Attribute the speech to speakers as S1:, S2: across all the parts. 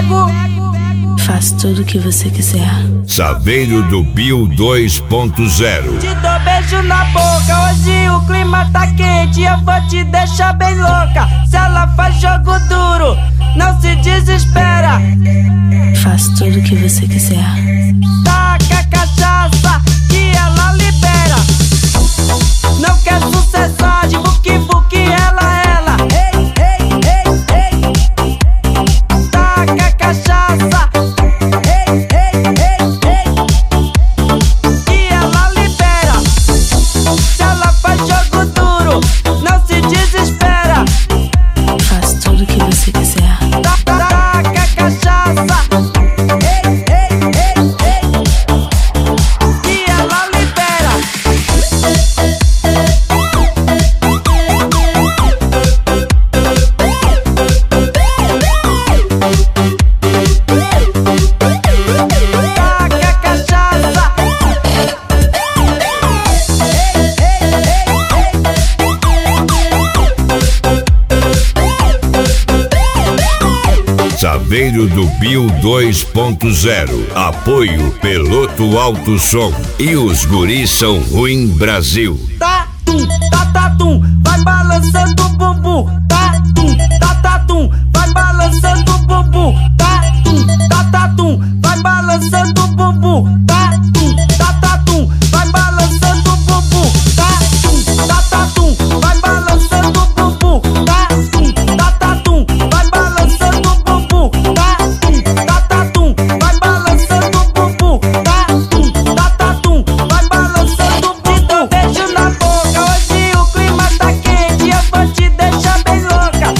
S1: pego.
S2: Faço tudo o que você quiser.
S3: Saveiro do Bill 2.0.
S1: Te dou beijo na boca, hoje o clima tá quente, eu vou te deixar bem louca. Se ela faz jogo duro, não se desespera.
S2: Faço tudo o que você quiser.
S1: Taca a cachaça que ela libera. Não quer sucessagem, buque buque ela. Ei, ei, ei, ei. Taca a cachaça. Ei, ei, ei, ei. Que ela libera. Se ela faz jogo duro, não se desespera.
S2: Faço tudo o que você quiser.
S1: Taca a cachaça. Ei, ei, ei, ei. Que ela libera. Taca a cachaça.
S3: Saveiro do Bill 2.0. Apoio Peloto Alto Som. E os guris são ruim Brasil.
S1: Tatum, tatatum, vai balançando o bumbum. Tatum, tatatum, vai balançando o bumbum. Tatum, tatatum, vai balançando o bumbum. Tatum, tatatum, vai balançando o bumbum. Tatum, tatatum, vai balançando o bumbum. Tatum, tatatum, vai balançando o bumbum. Tatum, tatatum, vai balançando o bumbum. Tatum, tatatum, vai balançando o bumbum. Beijo na boca, hoje o clima tá quente, eu vou te deixar bem louca.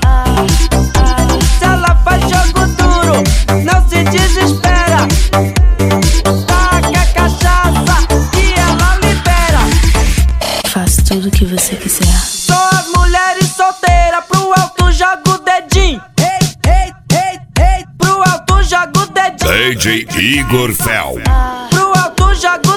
S1: Se ela faz jogo duro, não se desespera. Taca a cachaça que ela libera.
S2: Faço tudo o que você quiser.
S1: Só as mulheres solteiras, pro alto joga o dedinho. Ei, ei, ei, ei, pro alto joga o dedinho.
S3: DJ Igor Fel.
S1: Pro alto joga o